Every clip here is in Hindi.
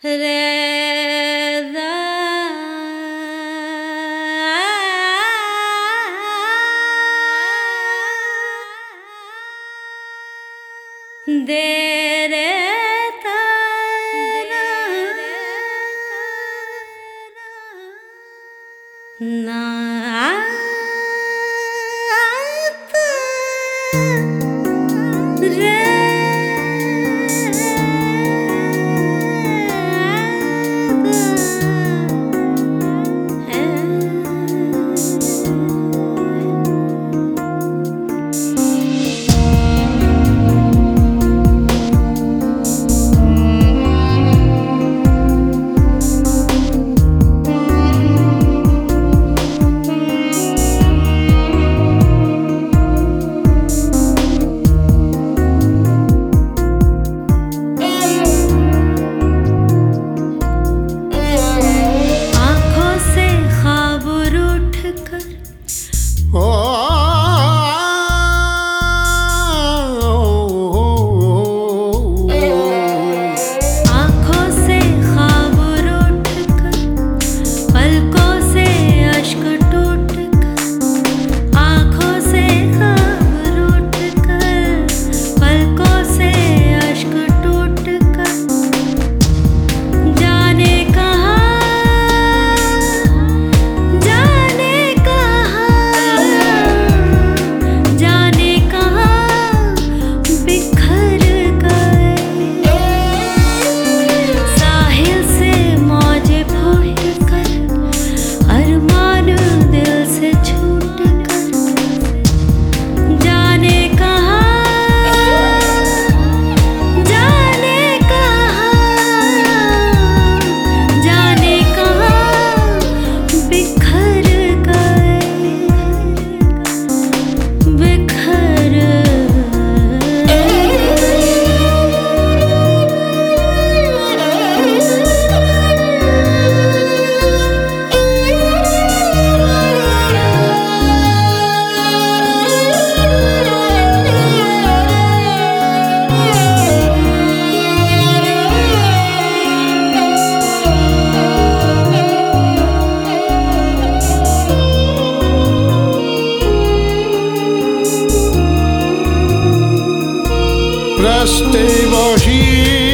रास्ते वही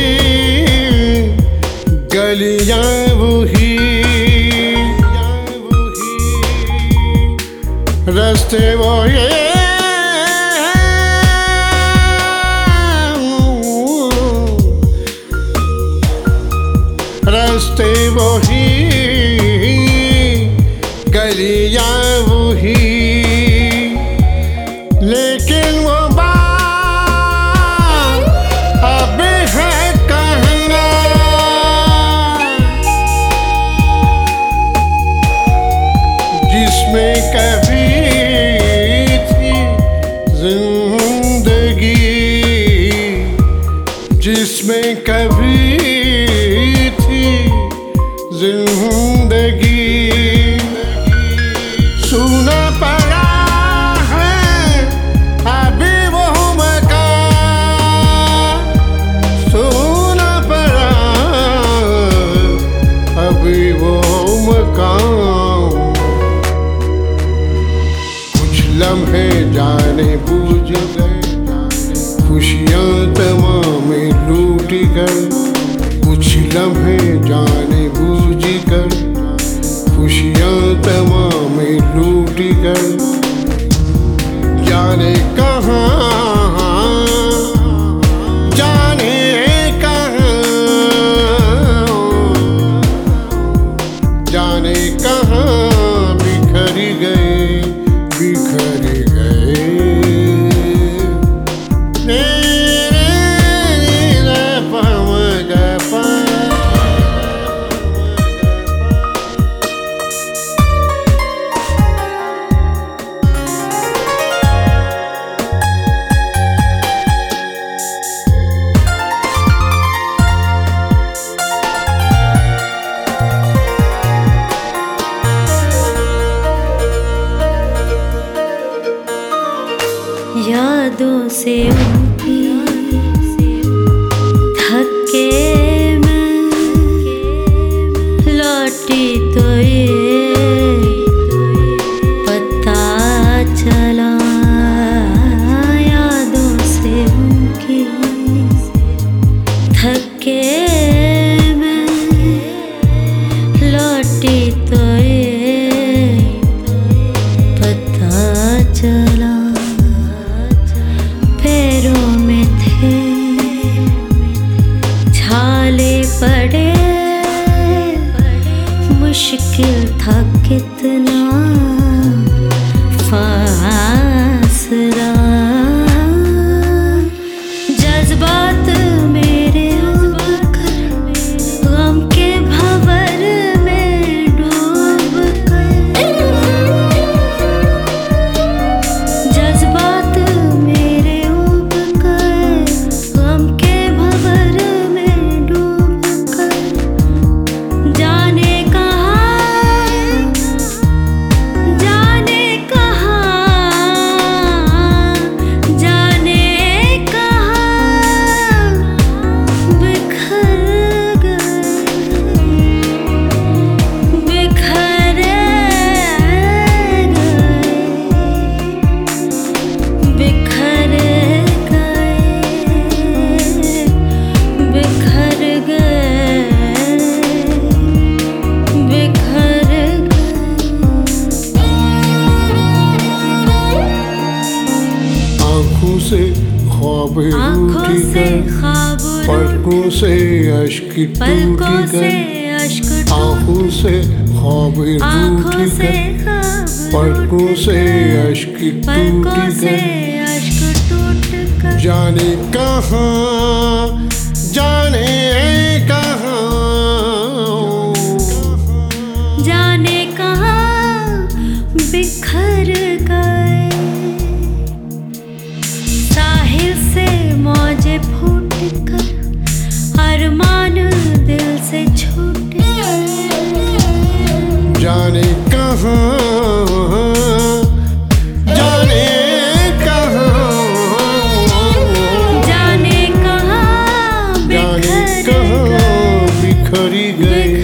गलियां वही रास्ते वही रास्ते वही गलियां वही लेकिन वो जिसमें कभी थी जिंदगी जिसमें कभी थी जिंदगी सुना पड़ा है अभी वो मकान सुना पड़ा अभी वो मकान लम्हे जाने बूझ गए खुशियाँ तमाम लूट गए कुछ लम्हे जाने बूझ कर खुशियाँ तमाम लूट गए जाने कहाँ जाने कहाँ जाने कहाँ बिखर गए बिखर गए यादों से उनकी थक के मैं पड़े। मुश्किल था कितना फासला, जज्बात मेरे उबकर गम के भंवर में डूब गए। जज्बात मेरे उबकर गम के भंवर में डूब गए। जाने से ख्वाब रूठी गए, पलकों से अश्क टूटी गए। आँखों से ख्वाब रूठी गए, पलकों से अश्क टूटी गए। जाने कहाँ, जाने कहाँ, जाने कहाँ बिखर गए। मौजे फूट कर अरमान दिल से छूट गए। जाने कहाँ, जाने कहाँ, जाने कहाँ, जाने कहाँ बिखरी गए।